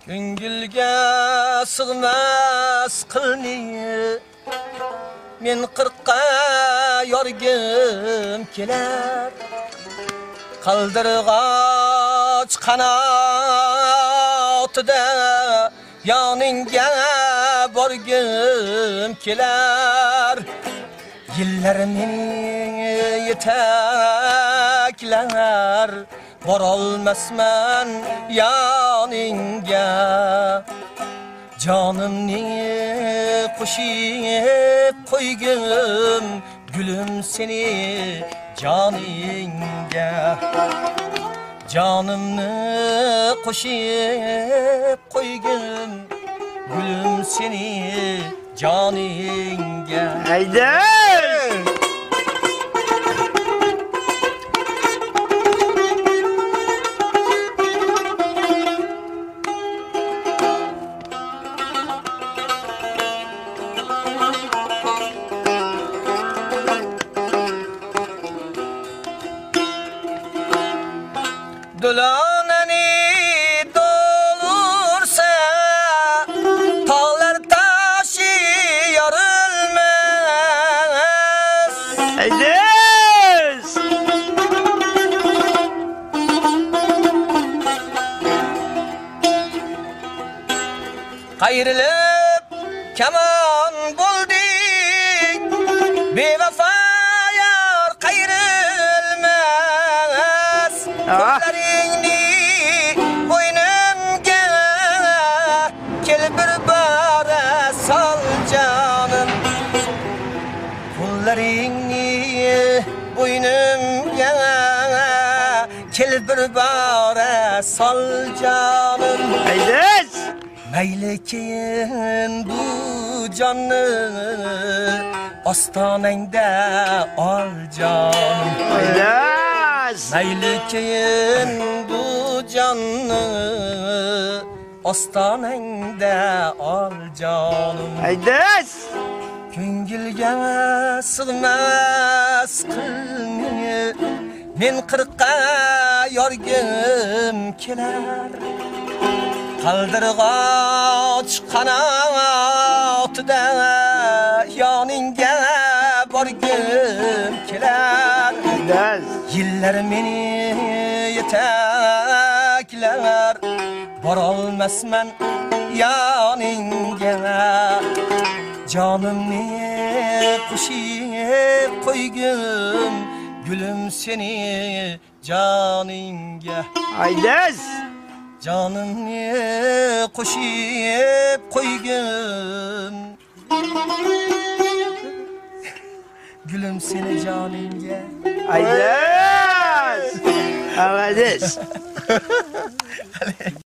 Ko'ngilga sig'mas qilni men qirqqa yorgim kelar. Qaldirg'och qanotida yoningga borgim kelar. Yillar meni yetaklar, borolmasman yoningga. Jonimni qo'shib qo'ygim, gulum seni joningga. Jonimni qo'shib qo'ygim, gulum seni joningga. Hayda! Dolanani dolursa tağlar taşı yarılmaz. Haydes! Qayrilib kaman bo'ldik, bevafa yar qayrilmas. Qo'llaringni bo'ynimga kelib bir bora sol jonim. Qo'llaringni bo'ynimga kelib bir bora sol jonim. Haydes! Mayli keyin bu jonni ostonangda ol jonim. Haydes! Mayli keyin bu jonni ostonangda ol jonim. Haydes! Ko'ngilga sig'mas qilni men qirqqa yorgim kelar. Qaldirg'och qanotida yoningga borgim kelar. Haydes! Yillar meni yetaklar, borolmasman yoningga. Jonimni qo'shib qo'ygim, gulum seni joningga. Haydes! Jonimni qo'shib qo'ygim, gulum seni joningga. Haydes! Haydes!